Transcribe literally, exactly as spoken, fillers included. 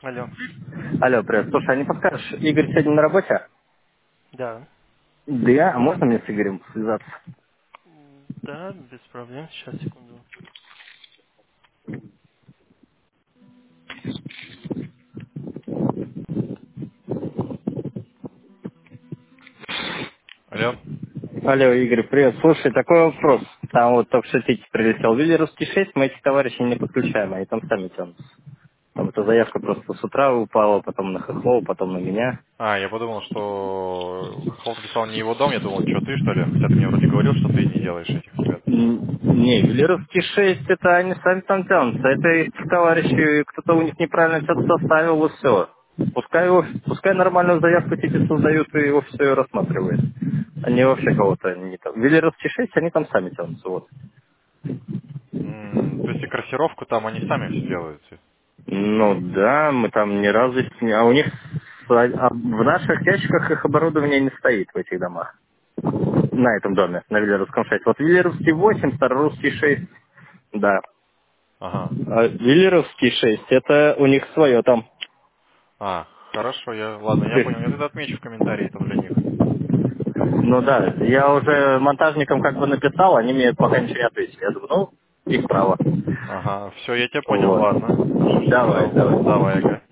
Алло. Алло, привет. Слушай, а не подскажешь, Игорь сегодня на работе? Да. Да, а можно мне с Игорем связаться? М, Да, без проблем. Сейчас, секунду. Алло. Алло, Игорь, привет. Слушай, такой вопрос. Там вот только что тикет прилетел. Виллеровский шесть, мы этих товарищей не подключаем, они там сами тянутся. Там эта заявка просто с утра упала, потом на Хохлова, потом на меня. А, я подумал, что Хохол написал не его дом. Я думал, что ты, что ли? Хотя ты мне вроде говорил, что ты не делаешь этих ребят. М, Не, Виллеровский шесть, это они сами там тянутся. Это их товарищи, кто-то у них неправильно что-то составил, и все. Пускай, его, пускай нормальную заявку тикет создают и его все рассматривают. Они вообще кого-то не там. Виллеровский шесть, они там сами тянутся, вот. М, То есть и корректировку там они сами все делают. Ну да, мы там ни разу... с- А у них с- а в наших ящиках их оборудование не стоит в этих домах. На этом доме, на Виллеровском шесть. Вот Виллеровский восемь, Старорусский шесть, да. Ага. А Виллеровский шесть, это у них свое там. А, хорошо, я, ладно, я понял. Я тогда отмечу в комментарии это для них. Ну да, я уже монтажникам как бы написал, они мне пока ничего не ответили. Я думаю, ну, их право. Ага, все, я тебя понял, Вот. ладно. Хорошо, что Давай, сказал. давай. Давай, ага.